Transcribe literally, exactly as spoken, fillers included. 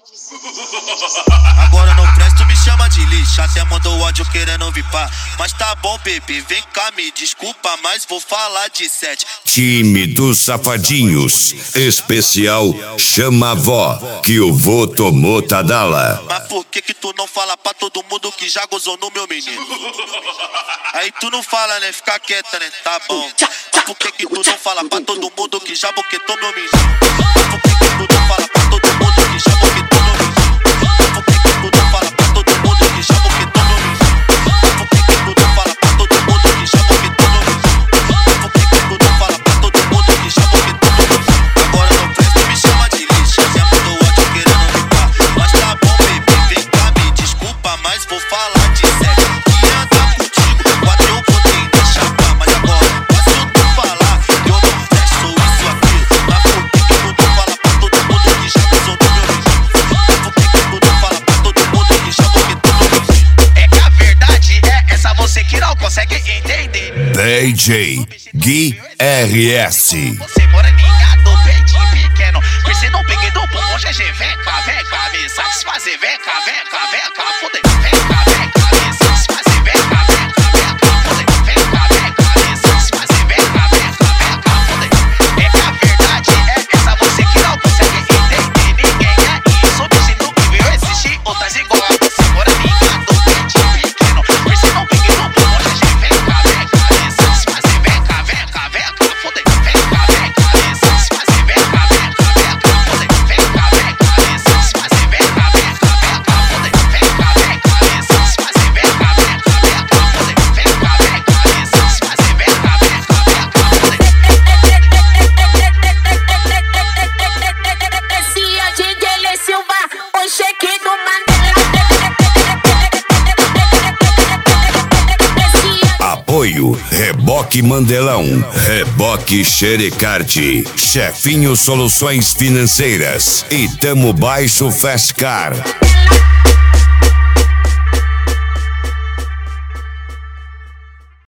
Agora não presto, me chama de lixo. Até mandou ódio querendo vipar. Mas tá bom, bebê, vem cá, me desculpa, mas vou falar de sete. Time dos Safadinhos, especial Chama a Vó, que o vô tomou Tadala. Mas por que que tu não fala pra todo mundo que já gozou no meu menino? Aí tu não fala, né? Fica quieta, né? Tá bom. Mas por que que tu não fala pra todo mundo que já boquetou meu menino? Por que que tu não fala pra todo mundo que já boquetou meu menino? Por que que tu não fala pra todo mundo que já boquetou meu menino? Por que que tu não fala pra todo mundo que já boquetou meu menino? Por que que tu não fala pra todo mundo que já boquetou meu menino? Agora não presta, me chama de lixo. Já mandou ódio querendo vipar. Mas tá bom, bebê, vem cá, me desculpa, mas vou falar de sete. Que andar contigo, quatro eu botei na chapa. Mas agora, posso tu falar que eu não presto, sou isso e aquilo. Mas por que que tu não fala pra todo mundo que já gozou no meu menino? Por que que tu não fala pra todo mundo que já boquetou meu menino? É que a verdade é essa, você que não consegue entender. D J Gui R S. Você moreninha do peitinho pequeno, mas você não peguei do bumbum, G G, vem cá, vem cá, me satisfazer, vem cá, vem cá, vem cá, foder, vem cá, vem cá, me satisfazer, vem cá, vem cá, vem cá, foder, vem cá, vem cá, me satisfazer, vem cá, vem cá, vem cá, foder. É que a verdade é essa, você que não consegue entender, ninguém é isso, bicho, que veio existir outras igual a você, moreninha do peitinho pequeno, mas você não peguei do bumbum, G G, vem cá, vem cá, me satisfazer, vem cá, vem cá, vem cá, foder, vem cá, vem cá, me satisfazer, vem cá, vem cá, vem cá, foder, vem cá, vem cá, me satisfazer, vem cá, vem cá, vem cá, foder, vem cá, vem cá, me satisfazer, vem cá, vem cá, vem cá, foder, vem cá, vem cá, me satisfazer, vem cá, vem cá, vem cá, foder. Esse é o D J Lê Silva, o cheque do Mandela. Apoio Reboque Mandelão, Reboque Xerecard, Chefinho Soluções Financeiras e Tamo Baixo Fast Car.